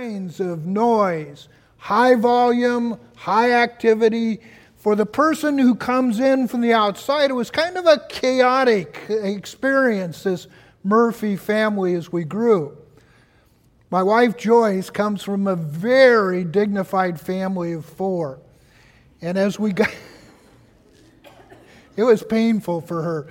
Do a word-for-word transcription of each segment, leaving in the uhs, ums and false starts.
kinds of noise, high volume, high activity. For the person who comes in from the outside, it was kind of a chaotic experience, this Murphy family as we grew. My wife Joyce comes from a very dignified family of four. And as we got, it was painful for her.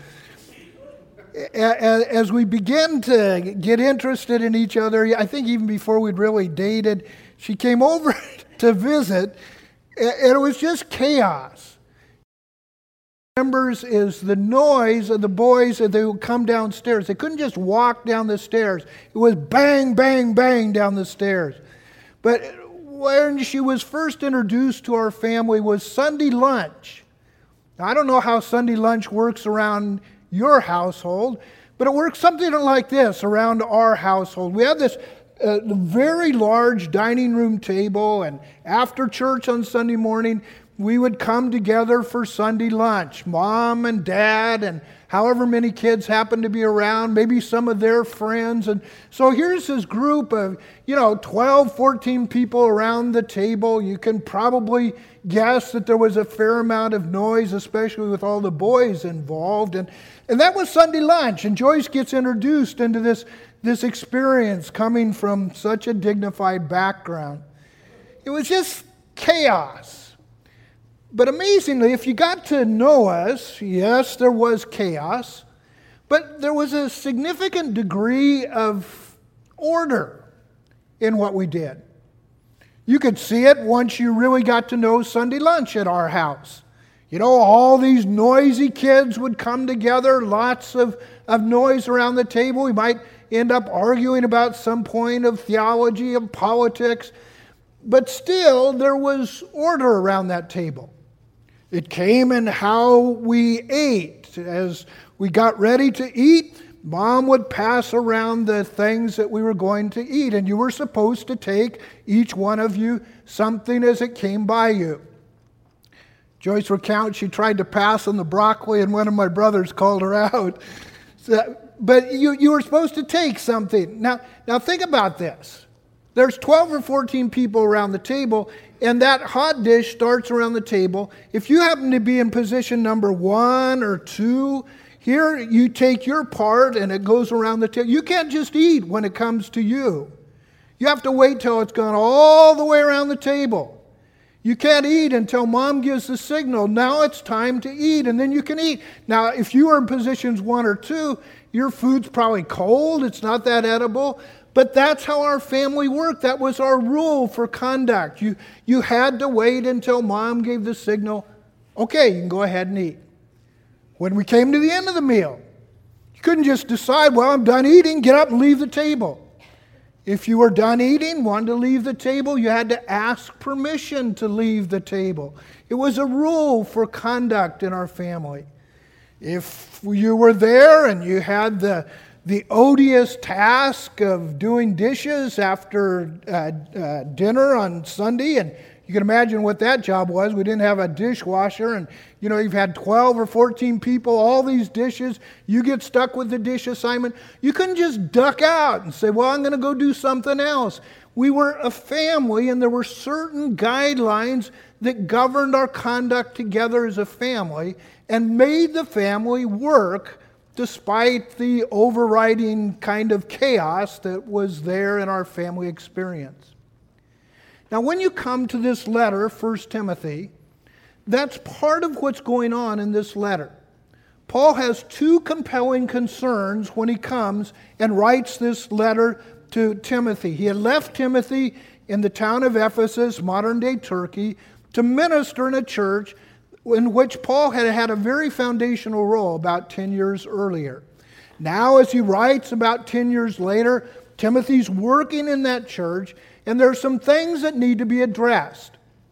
As we began to get interested in each other, I think even before we'd really dated, she came over to visit, and it was just chaos. Remembers is the noise of the boys as they would come downstairs. They couldn't just walk down the stairs. It was bang, bang, bang down the stairs. But when she was first introduced to our family was Sunday lunch. Now, I don't know how Sunday lunch works around your household, but it works something like this around our household. We had this uh, very large dining room table, and after church on Sunday morning, we would come together for Sunday lunch. Mom and Dad and however many kids happened to be around, maybe some of their friends. And so here's this group of, you know, twelve, fourteen people around the table. You can probably guess that there was a fair amount of noise, especially with all the boys involved. And, and that was Sunday lunch. And Joyce gets introduced into this, this experience coming from such a dignified background. It was just chaos. But amazingly, if you got to know us, yes, there was chaos, but there was a significant degree of order in what we did. You could see it once you really got to know Sunday lunch at our house. You know, all these noisy kids would come together, lots of, of noise around the table. We might end up arguing about some point of theology, of politics, but still there was order around that table. It came in how we ate. As we got ready to eat, Mom would pass around the things that we were going to eat, and you were supposed to take, each one of you, something as it came by you. Joyce recounts she tried to pass on the broccoli, and one of my brothers called her out. So, but you, you were supposed to take something. Now, now think about this. There's twelve or fourteen people around the table, and that hot dish starts around the table. If you happen to be in position number one or two, here you take your part and it goes around the table. You can't just eat when it comes to you. You have to wait till it's gone all the way around the table. You can't eat until Mom gives the signal, now it's time to eat, and then you can eat. Now, if you are in positions one or two, your food's probably cold, it's not that edible. But that's how our family worked. That was our rule for conduct. You, you had to wait until Mom gave the signal, okay, you can go ahead and eat. When we came to the end of the meal, you couldn't just decide, well, I'm done eating, get up and leave the table. If you were done eating, wanted to leave the table, you had to ask permission to leave the table. It was a rule for conduct in our family. If you were there and you had the The odious task of doing dishes after uh, uh, dinner on Sunday, and you can imagine what that job was. We didn't have a dishwasher, and you know, you've had twelve or fourteen people, all these dishes, you get stuck with the dish assignment. You couldn't just duck out and say, well, I'm going to go do something else. We were a family, and there were certain guidelines that governed our conduct together as a family and made the family work despite the overriding kind of chaos that was there in our family experience. Now, when you come to this letter, First Timothy, that's part of what's going on in this letter. Paul has two compelling concerns when he comes and writes this letter to Timothy. He had left Timothy in the town of Ephesus, modern-day Turkey, to minister in a church in which Paul had had a very foundational role about ten years earlier. Now, as he writes about ten years later, Timothy's working in that church, and there are some things that need to be addressed.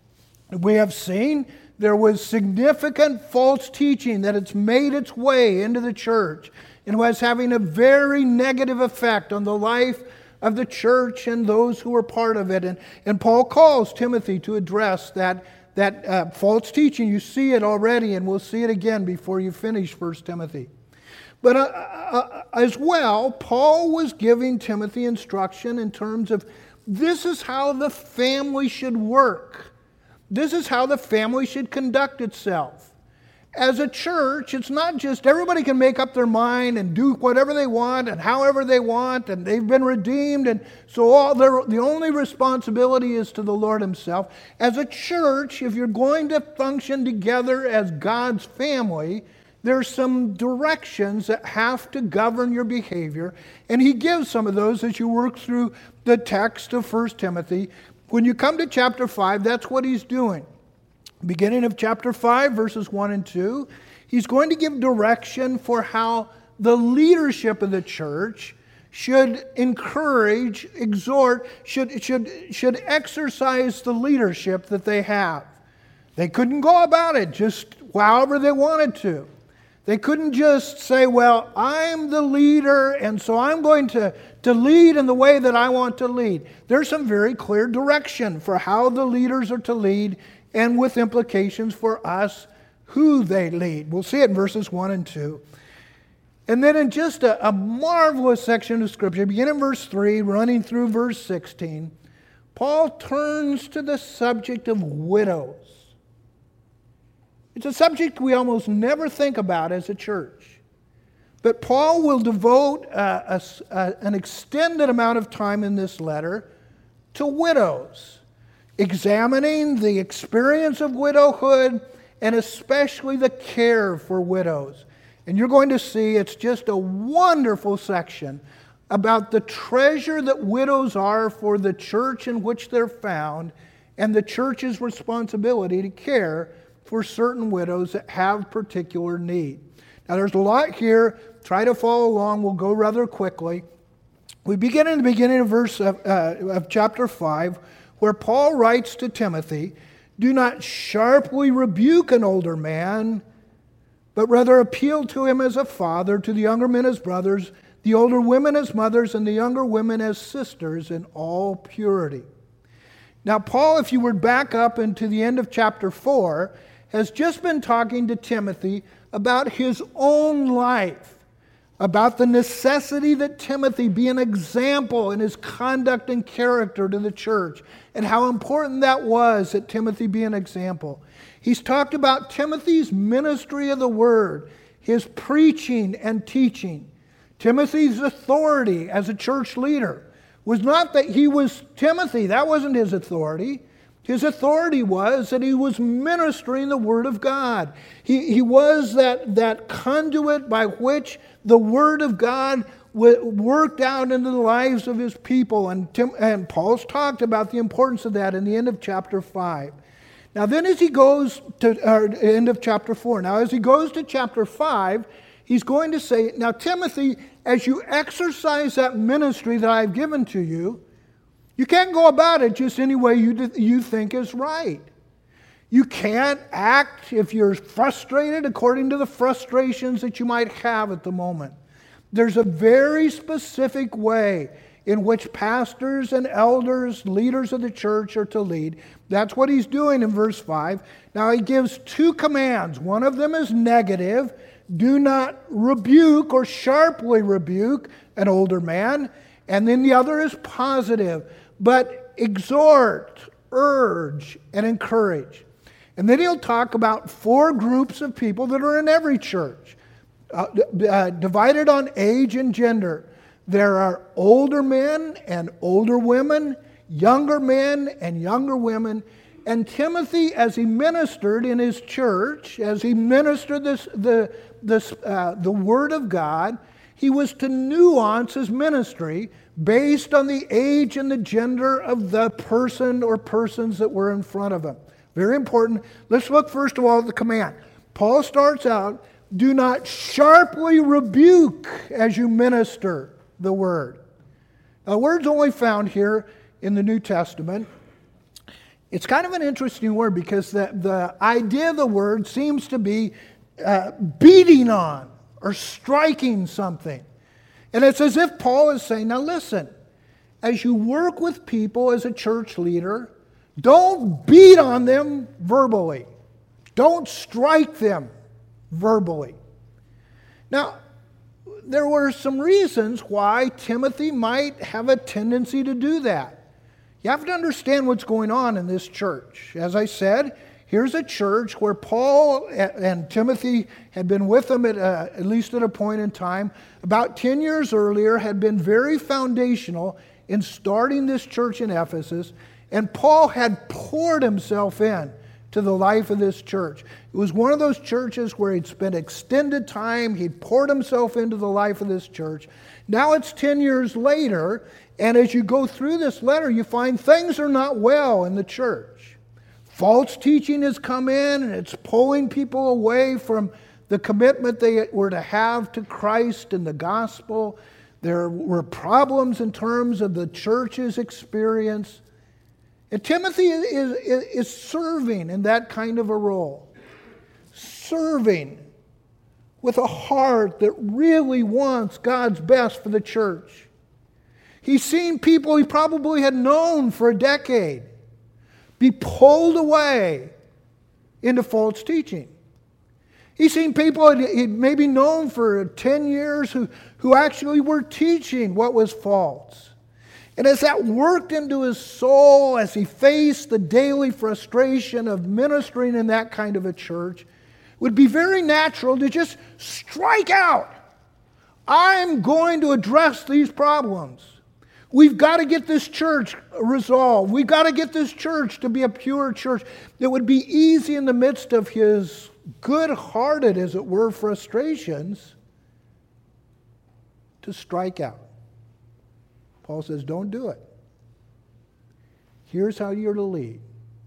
We have seen there was significant false teaching that it's made its way into the church and was having a very negative effect on the life of the church and those who were part of it. And, and Paul calls Timothy to address that That uh, false teaching. You see it already, and we'll see it again before you finish First Timothy. But uh, uh, as well, Paul was giving Timothy instruction in terms of This is how the family should work. This is how the family should conduct itself. As a church, it's not just everybody can make up their mind and do whatever they want and however they want, and they've been redeemed, and so all their, the only responsibility is to the Lord Himself. As a church, if you're going to function together as God's family, there's some directions that have to govern your behavior, and He gives some of those as you work through the text of First Timothy. When you come to chapter five, that's what He's doing. Beginning of chapter five, verses one and two, He's going to give direction for how the leadership of the church should encourage, exhort, should, should, should exercise the leadership that they have. They couldn't go about it just however they wanted to. They couldn't just say, well, I'm the leader, and so I'm going to, to lead in the way that I want to lead. There's some very clear direction for how the leaders are to lead, and with implications for us who they lead. We'll see it in verses one and two. And then in just a, a marvelous section of Scripture, beginning in verse three, running through verse sixteen, Paul turns to the subject of widows. It's a subject we almost never think about as a church. But Paul will devote a, a, a, an extended amount of time in this letter to widows, examining the experience of widowhood and especially the care for widows. And you're going to see it's just a wonderful section about the treasure that widows are for the church in which they're found and the church's responsibility to care for certain widows that have particular need. Now there's a lot here. Try to follow along. We'll go rather quickly. We begin in the beginning of verse of, uh, of chapter five, where Paul writes to Timothy, "Do not sharply rebuke an older man, but rather appeal to him as a father, to the younger men as brothers, the older women as mothers, and the younger women as sisters in all purity." Now Paul, if you were back up into the end of chapter four, has just been talking to Timothy about his own life, about the necessity that Timothy be an example in his conduct and character to the church, and how important that was that Timothy be an example. He's talked about Timothy's ministry of the Word, his preaching and teaching. Timothy's authority as a church leader was not that he was Timothy. That wasn't his authority. His authority was that he was ministering the Word of God. He, he was that, that conduit by which the Word of God w- worked out into the lives of His people. And, Tim, and Paul's talked about the importance of that in the end of chapter five. Now then as he goes to uh, end of chapter four, now as he goes to chapter five, he's going to say, now Timothy, as you exercise that ministry that I've given to you, you can't go about it just any way you, you think is right. You can't act if you're frustrated according to the frustrations that you might have at the moment. There's a very specific way in which pastors and elders, leaders of the church are to lead. That's what he's doing in verse five. Now he gives two commands. One of them is negative. Do not rebuke or sharply rebuke an older man. And then the other is positive. But exhort, urge, and encourage. And then he'll talk about four groups of people that are in every church, uh, uh, divided on age and gender. There are older men and older women, younger men and younger women. And Timothy, as he ministered in his church, as he ministered this, the, this, uh, the Word of God, he was to nuance his ministry based on the age and the gender of the person or persons that were in front of him. Very important. Let's look first of all at the command. Paul starts out, do not sharply rebuke as you minister the word. Now, the word's only found here in the New Testament. It's kind of an interesting word because the, the idea of the word seems to be uh, beating on or striking something. And it's as if Paul is saying, now listen, as you work with people as a church leader, don't beat on them verbally. Don't strike them verbally. Now, there were some reasons why Timothy might have a tendency to do that. You have to understand what's going on in this church. As I said, here's a church where Paul and Timothy had been with them at, uh, at least at a point in time. About ten years earlier, had been very foundational in starting this church in Ephesus. And Paul had poured himself in to the life of this church. It was one of those churches where he'd spent extended time. He'd poured himself into the life of this church. Now it's ten years later, and as you go through this letter, you find things are not well in the church. False teaching has come in, and it's pulling people away from the commitment they were to have to Christ and the gospel. There were problems in terms of the church's experience. And Timothy is, is, is serving in that kind of a role. Serving with a heart that really wants God's best for the church. He's seen people he probably had known for a decade be pulled away into false teaching. He's seen people he'd maybe known for ten years who, who actually were teaching what was false. And as that worked into his soul, as he faced the daily frustration of ministering in that kind of a church, it would be very natural to just strike out. I'm going to address these problems. We've got to get this church resolved. We've got to get this church to be a pure church. It would be easy in the midst of his good-hearted, as it were, frustrations to strike out. Paul says, don't do it. Here's how you're to lead.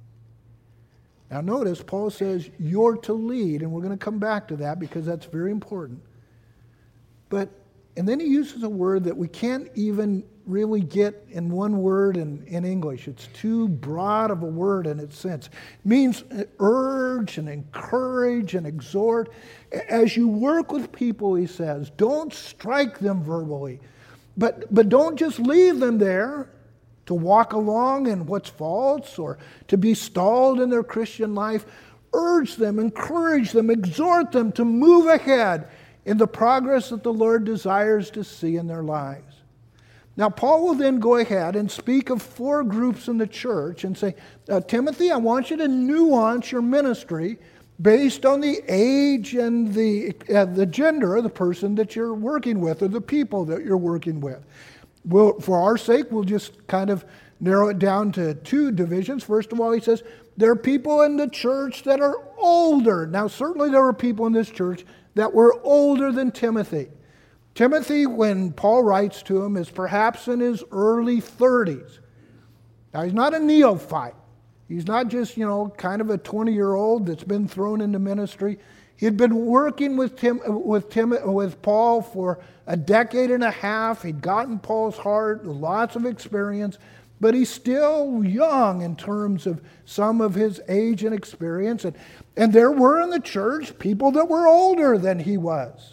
Now notice, Paul says you're to lead, and we're going to come back to that because that's very important. But, and then he uses a word that we can't even really get in one word in, in English. It's too broad of a word in its sense. It means urge and encourage and exhort. As you work with people, he says, don't strike them verbally. But, but don't just leave them there to walk along in what's false or to be stalled in their Christian life. Urge them, encourage them, exhort them to move ahead in the progress that the Lord desires to see in their lives. Now, Paul will then go ahead and speak of four groups in the church and say, uh, Timothy, I want you to nuance your ministry based on the age and the, uh, the gender of the person that you're working with or the people that you're working with. We'll, for our sake, we'll just kind of narrow it down to two divisions. First of all, he says, there are people in the church that are older. Now, certainly there were people in this church that were older than Timothy. Timothy, when Paul writes to him, is perhaps in his early thirties. Now, he's not a neophyte. He's not just, you know, kind of a twenty-year-old that's been thrown into ministry. He'd been working with Tim, with Tim, with Paul for a decade and a half. He'd gotten Paul's heart, lots of experience, but he's still young in terms of some of his age and experience. And, and there were in the church people that were older than he was.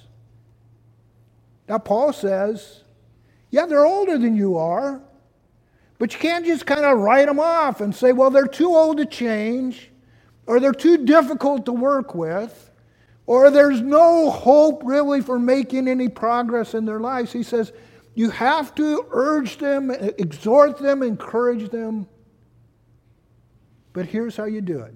Now, Paul says, yeah, they're older than you are, but you can't just kind of write them off and say, well, they're too old to change, or they're too difficult to work with, or there's no hope really for making any progress in their lives. He says, you have to urge them, exhort them, encourage them, but here's how you do it.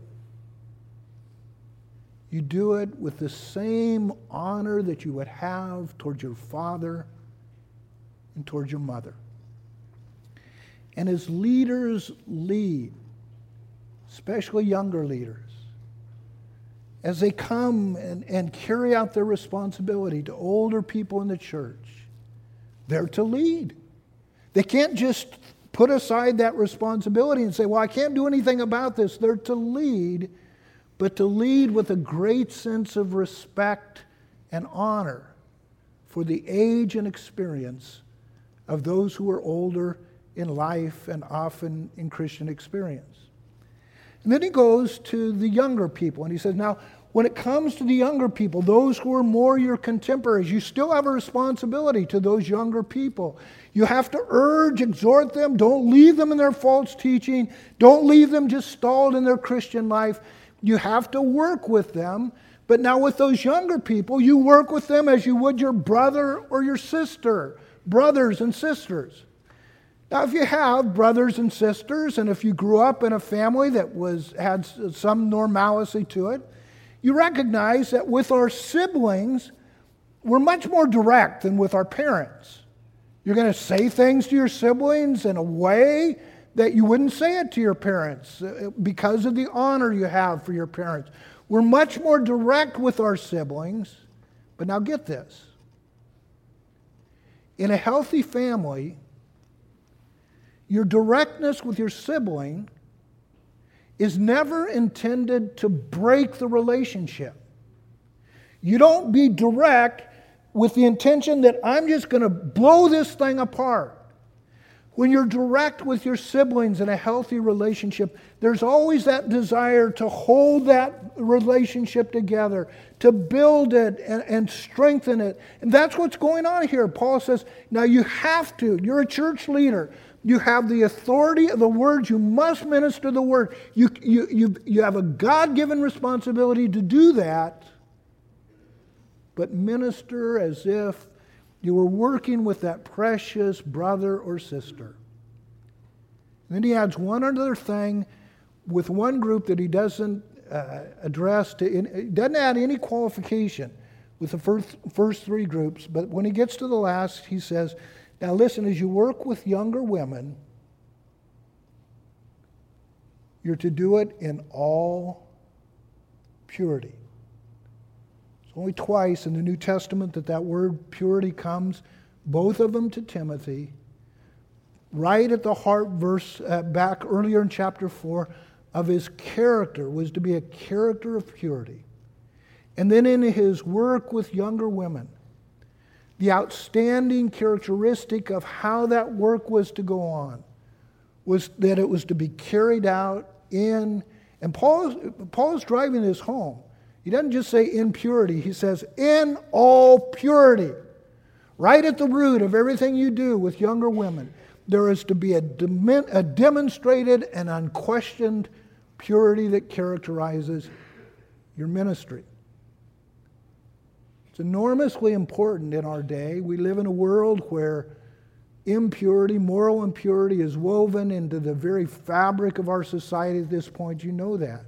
You do it with the same honor that you would have towards your father and towards your mother. And as leaders lead, especially younger leaders, as they come and, and carry out their responsibility to older people in the church, they're to lead. They can't just put aside that responsibility and say, well, I can't do anything about this. They're to lead, but to lead with a great sense of respect and honor for the age and experience of those who are older in life and often in Christian experience. And then he goes to the younger people, and he says, now, when it comes to the younger people, those who are more your contemporaries, you still have a responsibility to those younger people. You have to urge, exhort them. Don't leave them in their false teaching. Don't leave them just stalled in their Christian life. You have to work with them. But now with those younger people, you work with them as you would your brother or your sister, brothers and sisters. Now, if you have brothers and sisters, and if you grew up in a family that was had some normalcy to it, you recognize that with our siblings, we're much more direct than with our parents. You're going to say things to your siblings in a way that you wouldn't say it to your parents because of the honor you have for your parents. We're much more direct with our siblings. But now get this. In a healthy family, your directness with your sibling is never intended to break the relationship. You don't be direct with the intention that I'm just going to blow this thing apart. When you're direct with your siblings in a healthy relationship, there's always that desire to hold that relationship together, to build it and, and strengthen it. And that's what's going on here. Paul says, now you have to. You're a church leader. You have the authority of the word. You must minister the word. You, you, you, you have a God-given responsibility to do that, but minister as if you were working with that precious brother or sister. And then he adds one other thing with one group that he doesn't uh, address. To in, he doesn't add any qualification with the first, first three groups, but when he gets to the last, he says, now listen, as you work with younger women, you're to do it in all purity. Only twice in the New Testament that that word purity comes, both of them to Timothy. Right at the heart verse uh, back earlier in chapter four of his character was to be a character of purity. And then in his work with younger women, the outstanding characteristic of how that work was to go on was that it was to be carried out in, and Paul, Paul is driving this home. He doesn't just say in purity. He says in all purity. Right at the root of everything you do with younger women, there is to be a, dem- a demonstrated and unquestioned purity that characterizes your ministry. It's enormously important in our day. We live in a world where impurity, moral impurity, is woven into the very fabric of our society at this point. You know that.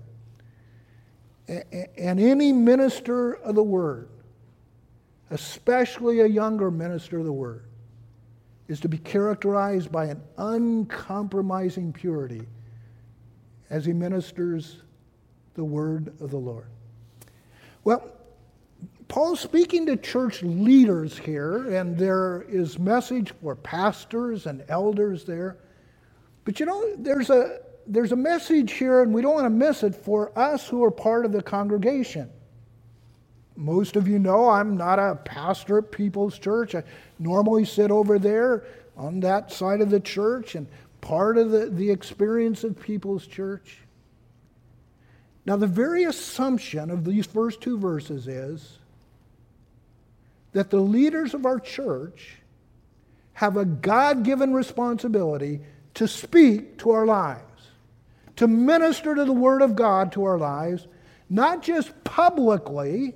And any minister of the Word, especially a younger minister of the Word, is to be characterized by an uncompromising purity as he ministers the Word of the Lord. Well, Paul's speaking to church leaders here, and there is message for pastors and elders there. But you know, there's a There's a message here, and we don't want to miss it, for us who are part of the congregation. Most of you know I'm not a pastor at People's Church. I normally sit over there on that side of the church and part of the, the experience of People's Church. Now, the very assumption of these first two verses is that the leaders of our church have a God-given responsibility to speak to our lives, to minister to the Word of God to our lives, not just publicly,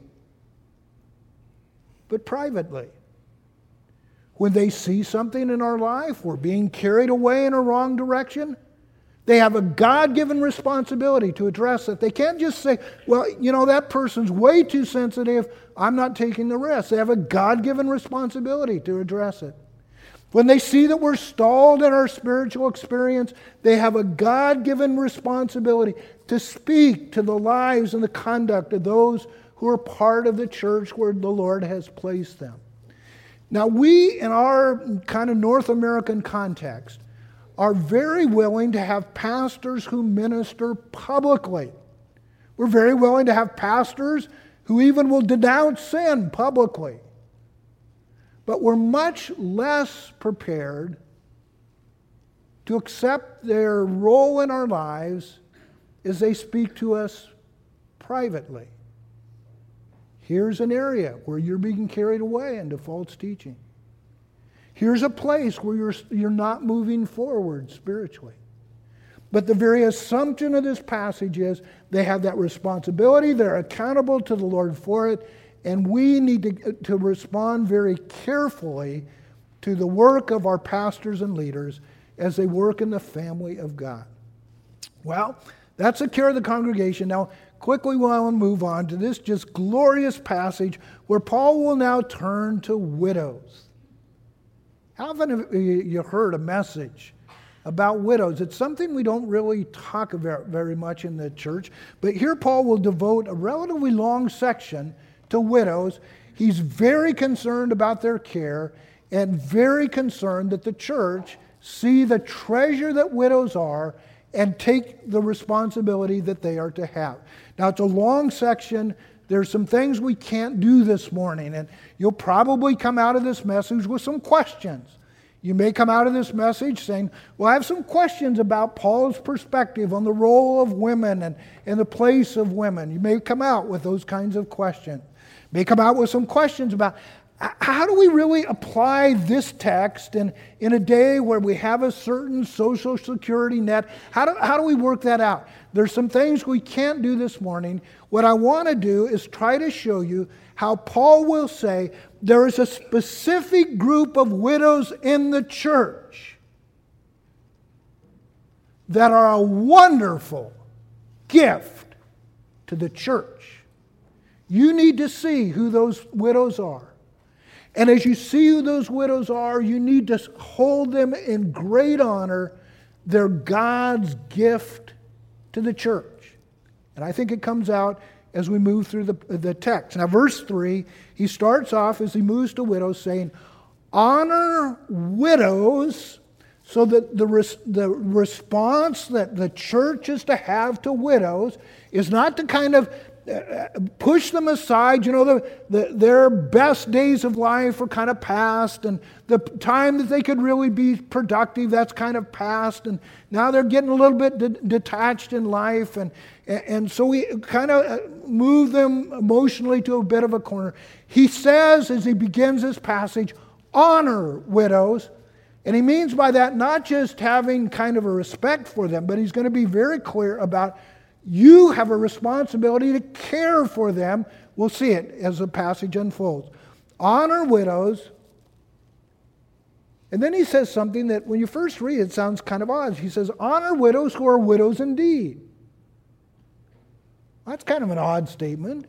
but privately. When they see something in our life, we're being carried away in a wrong direction, they have a God-given responsibility to address it. They can't just say, well, you know, that person's way too sensitive, I'm not taking the risk. They have a God-given responsibility to address it. When they see that we're stalled in our spiritual experience, they have a God-given responsibility to speak to the lives and the conduct of those who are part of the church where the Lord has placed them. Now, we, in our kind of North American context, are very willing to have pastors who minister publicly. We're very willing to have pastors who even will denounce sin publicly. But we're much less prepared to accept their role in our lives as they speak to us privately. Here's an area where you're being carried away into false teaching. Here's a place where you're, you're not moving forward spiritually. But the very assumption of this passage is they have that responsibility, they're accountable to the Lord for it, and we need to, to respond very carefully to the work of our pastors and leaders as they work in the family of God. Well, that's the care of the congregation. Now, quickly we want to move on to this just glorious passage where Paul will now turn to widows. How often have you heard a message about widows? It's something we don't really talk about very much in the church, but here Paul will devote a relatively long section to widows. He's very concerned about their care and very concerned that the church see the treasure that widows are and take the responsibility that they are to have. Now, it's a long section. There's some things we can't do this morning, and you'll probably come out of this message with some questions. You may come out of this message saying, well, I have some questions about Paul's perspective on the role of women and, and the place of women. You may come out with those kinds of questions. You may come out with some questions about how do we really apply this text in, in a day where we have a certain social security net? How do, how do we work that out? There's some things we can't do this morning. What I want to do is try to show you how Paul will say there is a specific group of widows in the church that are a wonderful gift to the church. You need to see who those widows are. And as you see who those widows are, you need to hold them in great honor. They're God's gift to the church. And I think it comes out as we move through the, the text. Now, verse three, he starts off as he moves to widows saying, honor widows, so that the, res, the response that the church is to have to widows is not to kind of push them aside. You know, the, the, their best days of life are kind of past, and the time that they could really be productive, that's kind of past, and now they're getting a little bit de- detached in life, and, and so we kind of move them emotionally to a bit of a corner. He says, as he begins this passage, honor widows, and he means by that not just having kind of a respect for them, but he's going to be very clear about you have a responsibility to care for them. We'll see it as the passage unfolds. Honor widows. And then he says something that when you first read it sounds kind of odd. He says, honor widows who are widows indeed. That's kind of an odd statement.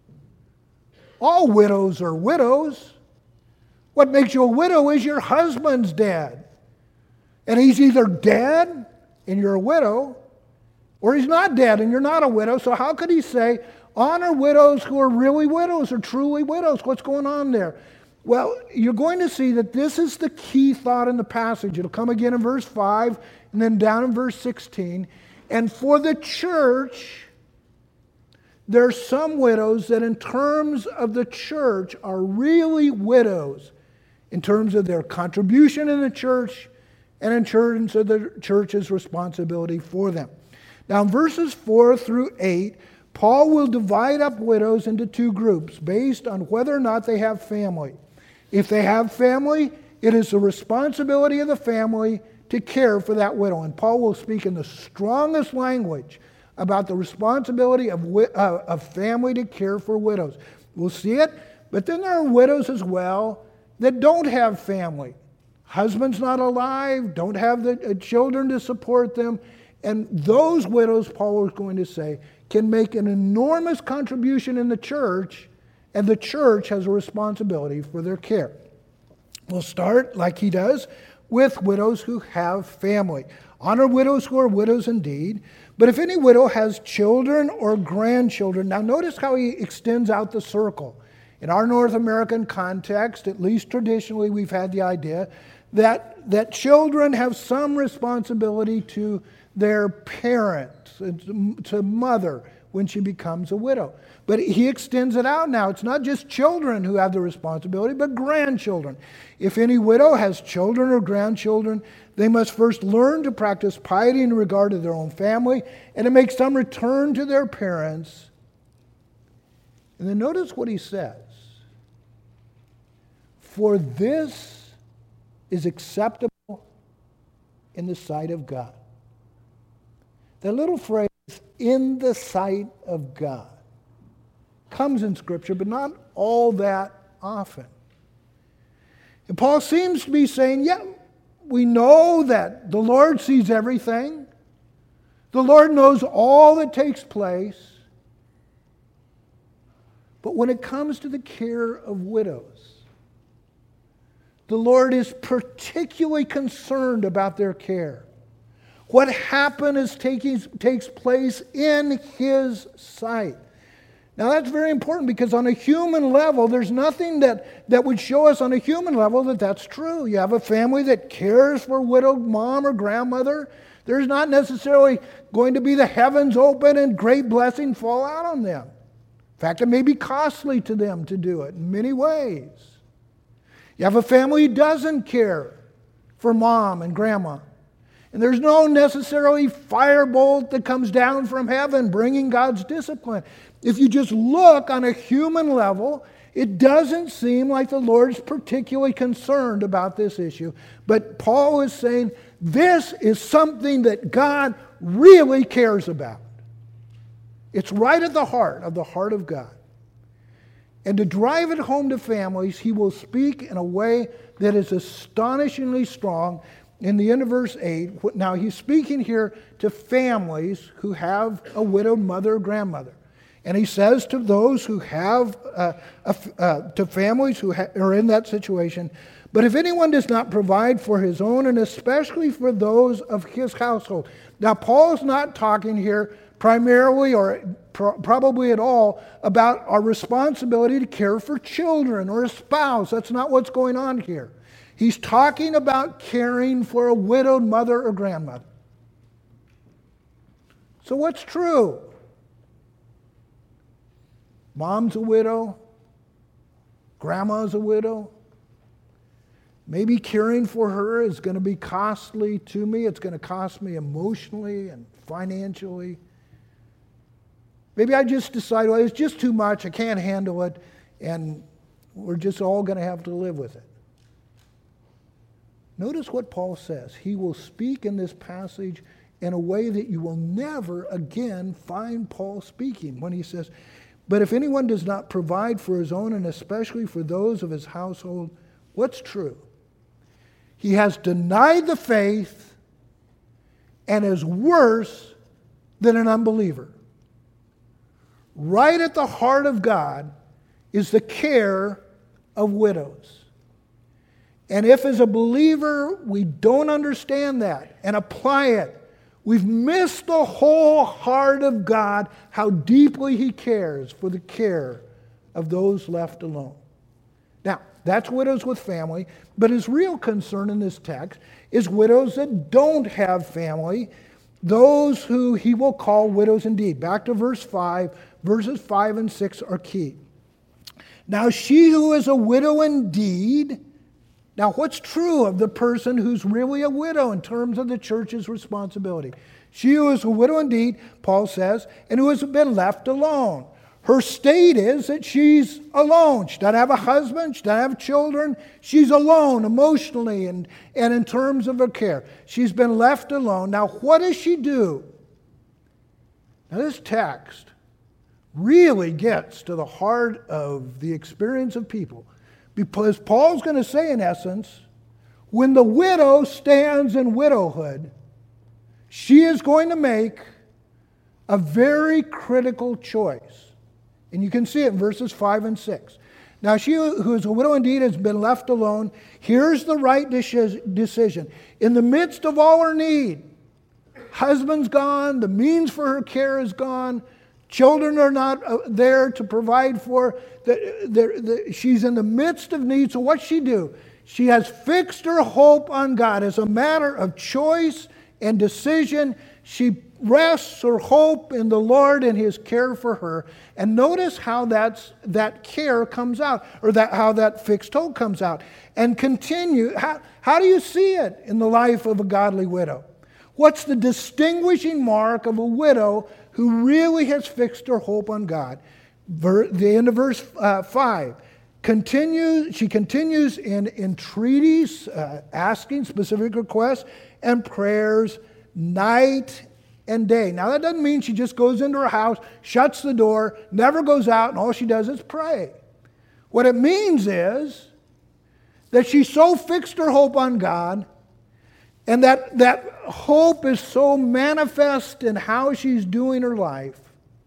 All widows are widows. What makes you a widow is your husband's dead. And he's either dead and you're a widow, or he's not dead and you're not a widow. So how could he say, honor widows who are really widows or truly widows? What's going on there? Well, you're going to see that this is the key thought in the passage. It'll come again in verse five and then down in verse sixteen. And for the church, there are some widows that in terms of the church are really widows in terms of their contribution in the church and in terms of the church's responsibility for them. Now, in verses four through eight, Paul will divide up widows into two groups based on whether or not they have family. If they have family, it is the responsibility of the family to care for that widow. And Paul will speak in the strongest language about the responsibility of, uh, of family to care for widows. We'll see it, but then there are widows as well that don't have family. Husband's not alive, don't have the uh, children to support them. And those widows, Paul is going to say, can make an enormous contribution in the church, and the church has a responsibility for their care. We'll start, like he does, with widows who have family. Honor widows who are widows indeed. But if any widow has children or grandchildren, now notice how he extends out the circle. In our North American context, at least traditionally, we've had the idea that, that children have some responsibility to their parents, to mother, when she becomes a widow. But he extends it out now. It's not just children who have the responsibility, but grandchildren. If any widow has children or grandchildren, they must first learn to practice piety in regard to their own family and to make some return to their parents. And then notice what he says. For this is acceptable in the sight of God. That little phrase, in the sight of God, comes in Scripture, but not all that often. And Paul seems to be saying, yeah, we know that the Lord sees everything. The Lord knows all that takes place. But when it comes to the care of widows, the Lord is particularly concerned about their care. What happened is taking, takes place in His sight. Now that's very important because on a human level, there's nothing that, that would show us on a human level that that's true. You have a family that cares for a widowed mom or grandmother. There's not necessarily going to be the heavens open and great blessing fall out on them. In fact, it may be costly to them to do it in many ways. You have a family who doesn't care for mom and grandma. And there's no necessarily firebolt that comes down from heaven bringing God's discipline. If you just look on a human level, it doesn't seem like the Lord's particularly concerned about this issue. But Paul is saying this is something that God really cares about. It's right at the heart of the heart of God. And to drive it home to families, he will speak in a way that is astonishingly strong. In the end of verse eight, now he's speaking here to families who have a widowed mother or grandmother. And he says to those who have, uh, a, uh, to families who ha- are in that situation, but if anyone does not provide for his own, and especially for those of his household. Now, Paul is not talking here primarily or pro- probably at all about our responsibility to care for children or a spouse. That's not what's going on here. He's talking about caring for a widowed mother or grandmother. So what's true? Mom's a widow. Grandma's a widow. Maybe caring for her is going to be costly to me. It's going to cost me emotionally and financially. Maybe I just decide, well, it's just too much. I can't handle it. And we're just all going to have to live with it. Notice what Paul says. He will speak in this passage in a way that you will never again find Paul speaking when he says, but if anyone does not provide for his own, and especially for those of his household, what's true? He has denied the faith and is worse than an unbeliever. Right at the heart of God is the care of widows. And if as a believer we don't understand that and apply it, we've missed the whole heart of God, how deeply He cares for the care of those left alone. Now, that's widows with family, but his real concern in this text is widows that don't have family, those who he will call widows indeed. Back to verse five, verses five and six are key. Now, she who is a widow indeed. Now, what's true of the person who's really a widow in terms of the church's responsibility? She who is a widow indeed, Paul says, and who has been left alone. Her state is that she's alone. She doesn't have a husband. She doesn't have children. She's alone emotionally and, and in terms of her care. She's been left alone. Now, what does she do? Now, this text really gets to the heart of the experience of people. Because Paul's going to say, in essence, when the widow stands in widowhood, she is going to make a very critical choice. And you can see it in verses five and six. Now, she who is a widow indeed has been left alone. Here's the right decision. In the midst of all her need, husband's gone, the means for her care is gone, children are not there to provide for. The, the, the, she's in the midst of need. So what's she do? She has fixed her hope on God. As a matter of choice and decision, she rests her hope in the Lord and His care for her. And notice how that's, that care comes out, or that how that fixed hope comes out. And continue. How, how do you see it in the life of a godly widow? What's the distinguishing mark of a widow who really has fixed her hope on God? Ver, the end of verse uh, five. Continue, she continues in entreaties, uh, asking specific requests, and prayers night and day. Now that doesn't mean she just goes into her house, shuts the door, never goes out, and all she does is pray. What it means is that she so fixed her hope on God And that, that hope is so manifest in how she's doing her life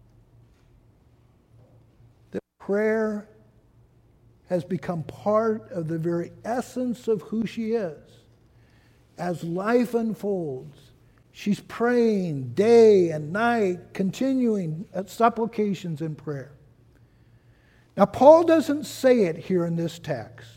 that prayer has become part of the very essence of who she is. As life unfolds, she's praying day and night, continuing at supplications in prayer. Now, Paul doesn't say it here in this text,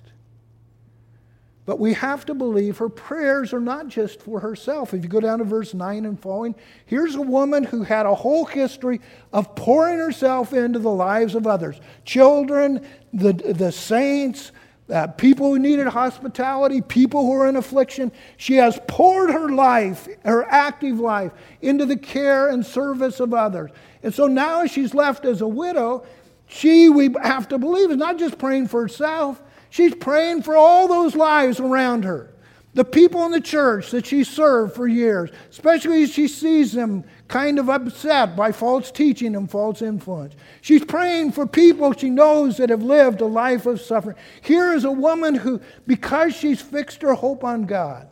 but we have to believe her prayers are not just for herself. If you go down to verse nine and following, here's a woman who had a whole history of pouring herself into the lives of others. Children, the, the saints, uh, people who needed hospitality, people who were in affliction. She has poured her life, her active life, into the care and service of others. And so now as she's left as a widow, she, we have to believe, is not just praying for herself. She's praying for all those lives around her. The people in the church that she served for years, especially as she sees them kind of upset by false teaching and false influence. She's praying for people she knows that have lived a life of suffering. Here is a woman who, because she's fixed her hope on God,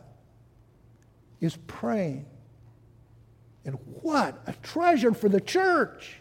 is praying. And what a treasure for the church.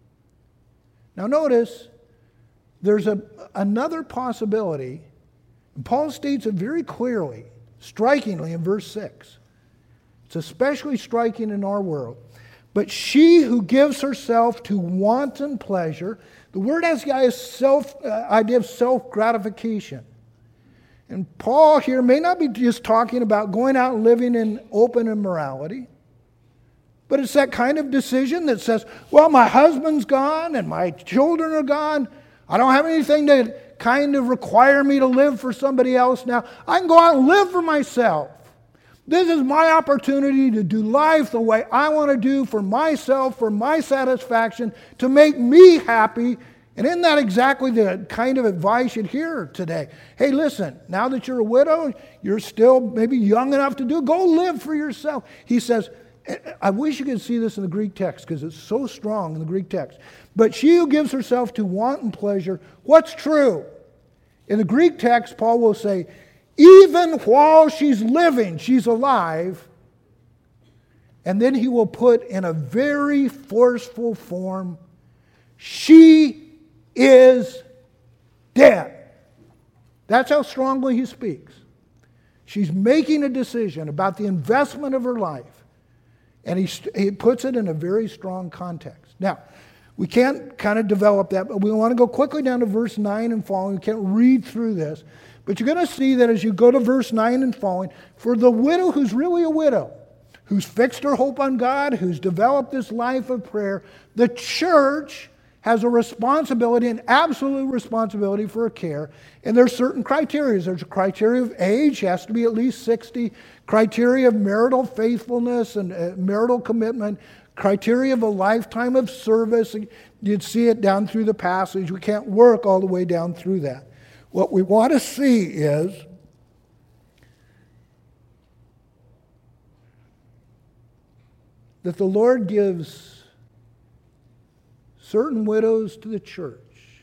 Now notice, there's a, another possibility, and Paul states it very clearly, strikingly in verse six. It's especially striking in our world. But she who gives herself to wanton pleasure, the word has the self, uh, idea of self-gratification. And Paul here may not be just talking about going out and living in open immorality, but it's that kind of decision that says, well, my husband's gone and my children are gone. I don't have anything to kind of require me to live for somebody else now. I can go out and live for myself. This is my opportunity to do life the way I want to do for myself, for my satisfaction, to make me happy. And isn't that exactly the kind of advice you'd hear today? Hey, listen, now that you're a widow, you're still maybe young enough to do, go live for yourself. He says, I wish you could see this in the Greek text because it's so strong in the Greek text. But she who gives herself to wanton pleasure, what's true? In the Greek text, Paul will say, even while she's living, she's alive. And then he will put in a very forceful form, she is dead. That's how strongly he speaks. She's making a decision about the investment of her life. And he, he puts it in a very strong context. Now, we can't kind of develop that, but we want to go quickly down to verse nine and following. We can't read through this. But you're going to see that as you go to verse nine and following, for the widow who's really a widow, who's fixed her hope on God, who's developed this life of prayer, the church has a responsibility, an absolute responsibility for her care. And there's certain criteria. There's a criteria of age, has to be at least sixty, criteria of marital faithfulness and uh, marital commitment, criteria of a lifetime of service. You'd see it down through the passage. We can't work all the way down through that. What we want to see is that the Lord gives certain widows to the church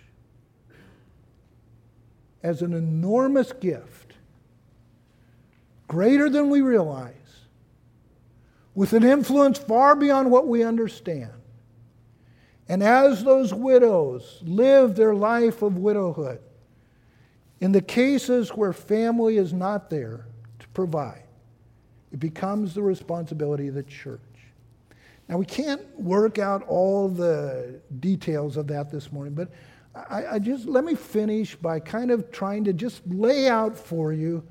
as an enormous gift, greater than we realize, with an influence far beyond what we understand. And as those widows live their life of widowhood, in the cases where family is not there to provide, it becomes the responsibility of the church. Now, we can't work out all the details of that this morning, but I, I just let me finish by kind of trying to just lay out for you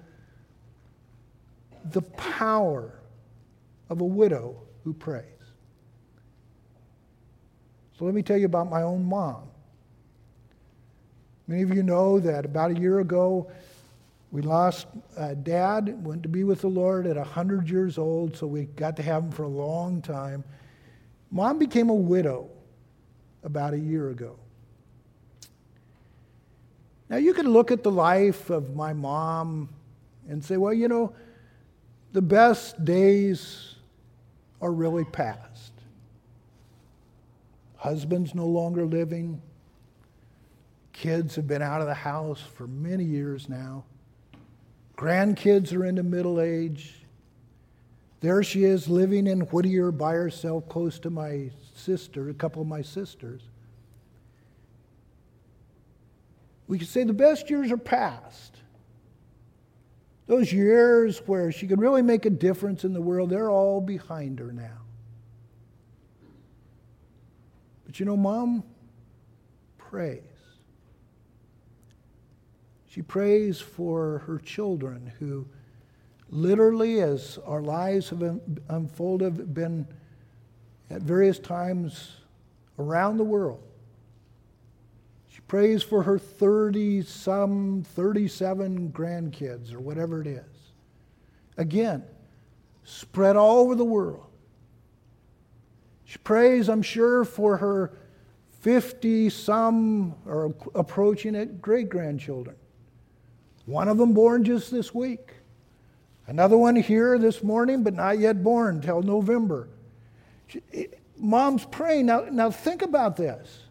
the power of a widow who prays. So let me tell you about my own mom. Many of you know that about a year ago, we lost uh, Dad, went to be with the Lord at one hundred years old, so we got to have him for a long time. Mom became a widow about a year ago. Now, you can look at the life of my mom and say, well, you know, the best days are really past. Husband's no longer living. Kids have been out of the house for many years now. Grandkids are into middle age. There she is living in Whittier by herself, close to my sister, a couple of my sisters. We could say the best years are past. Those years where she could really make a difference in the world, they're all behind her now. But you know, Mom prays. She prays for her children who literally, as our lives have unfolded, been at various times around the world. She prays for her thirty-some, thirty-seven grandkids or whatever it is. Again, spread all over the world. She prays, I'm sure, for her fifty-some or approaching it great-grandchildren. One of them born just this week. Another one here this morning, but not yet born till November. She, Mom's praying. Now, now think about this.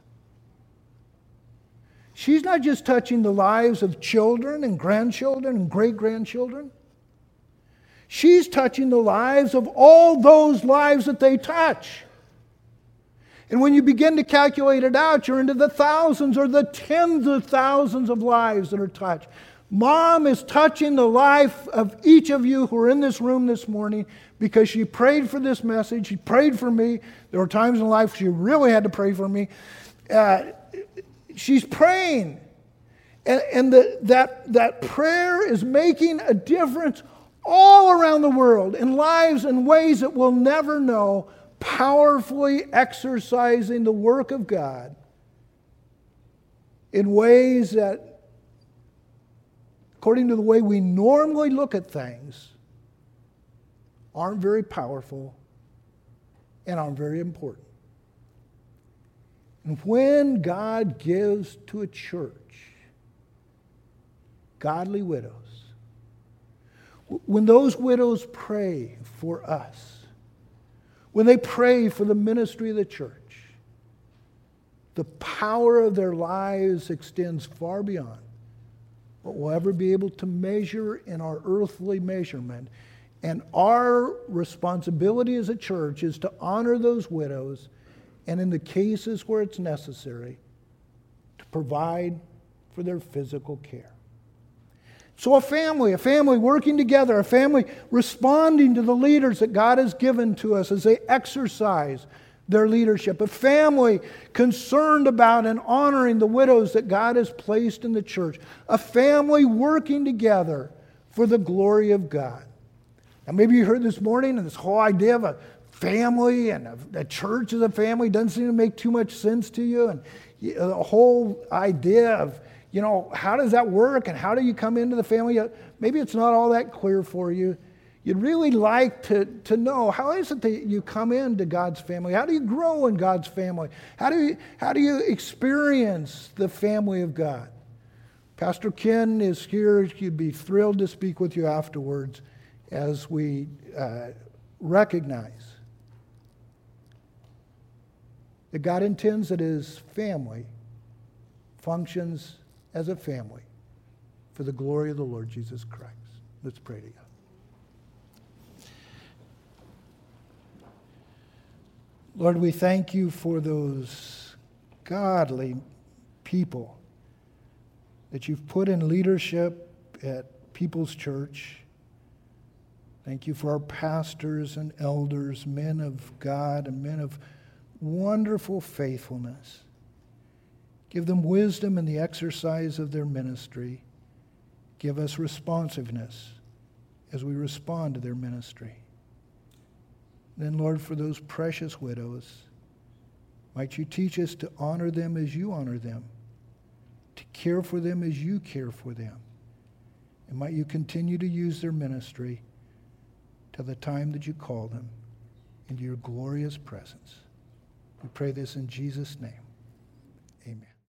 She's not just touching the lives of children and grandchildren and great-grandchildren. She's touching the lives of all those lives that they touch. And when you begin to calculate it out, you're into the thousands or the tens of thousands of lives that are touched. Mom is touching the life of each of you who are in this room this morning because she prayed for this message. She prayed for me. There were times in life she really had to pray for me. Uh, she's praying. And, and the, that, that prayer is making a difference all around the world in lives in ways that we'll never know, powerfully exercising the work of God in ways that, according to the way we normally look at things, aren't very powerful and aren't very important. And when God gives to a church godly widows, when those widows pray for us, when they pray for the ministry of the church, the power of their lives extends far beyond what we'll ever be able to measure in our earthly measurement. And our responsibility as a church is to honor those widows, and in the cases where it's necessary, to provide for their physical care. So a family, a family working together, a family responding to the leaders that God has given to us as they exercise their leadership. A family concerned about and honoring the widows that God has placed in the church. A family working together for the glory of God. Now maybe you heard this morning and this whole idea of a family and a, a church as a family doesn't seem to make too much sense to you. And the whole idea of, you know, how does that work and how do you come into the family? Maybe it's not all that clear for you. You'd really like to, to know, how is it that you come into God's family? How do you grow in God's family? How do you, how do you experience the family of God? Pastor Ken is here. He'd be thrilled to speak with you afterwards as we uh, recognize that God intends that His family functions as a family for the glory of the Lord Jesus Christ. Let's pray together. Lord, we thank you for those godly people that you've put in leadership at People's Church. Thank you for our pastors and elders, men of God and men of wonderful faithfulness. Give them wisdom in the exercise of their ministry. Give us responsiveness as we respond to their ministry. Then, Lord, for those precious widows, might you teach us to honor them as you honor them, to care for them as you care for them. And might you continue to use their ministry till the time that you call them into your glorious presence. We pray this in Jesus' name.